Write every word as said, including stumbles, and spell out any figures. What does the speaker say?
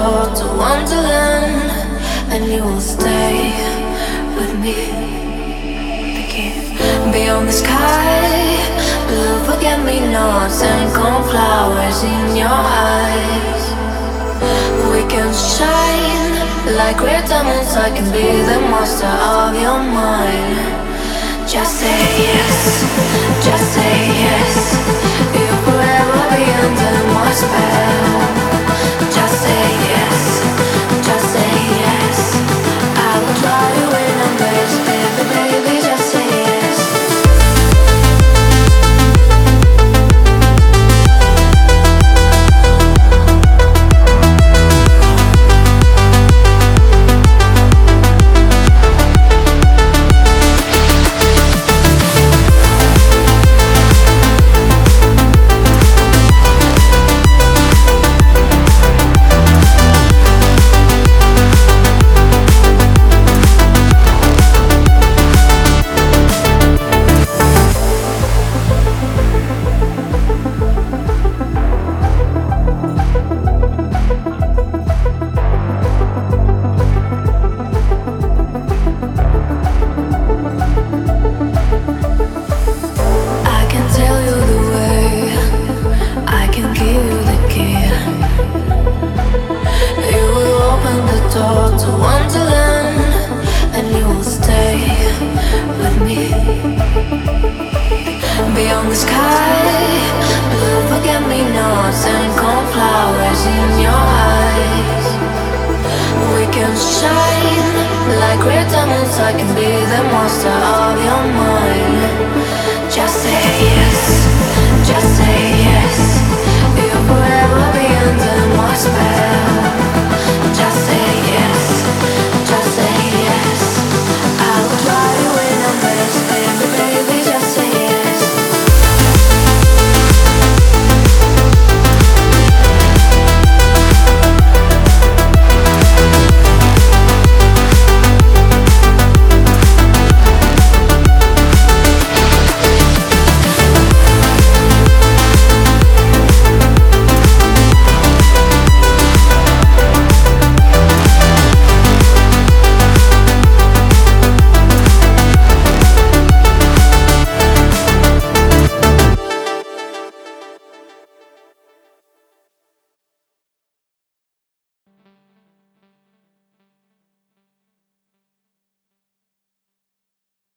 door to Wonderland, and you will stay with me. The key. Beyond the sky, blue forget-me-nots and cornflowers in your eyes. We can shine like red diamonds. I can be the monster of your mind. Just say yes, just say yes. You'll forever be under my spell. Just say yes, just say yes. I will fly you in a place, baby, baby, just say yes. Beyond the sky, blue forget-me-nots and cornflowers in your eyes. We can shine like red diamonds. I can be the monster of your mind. Just say yes.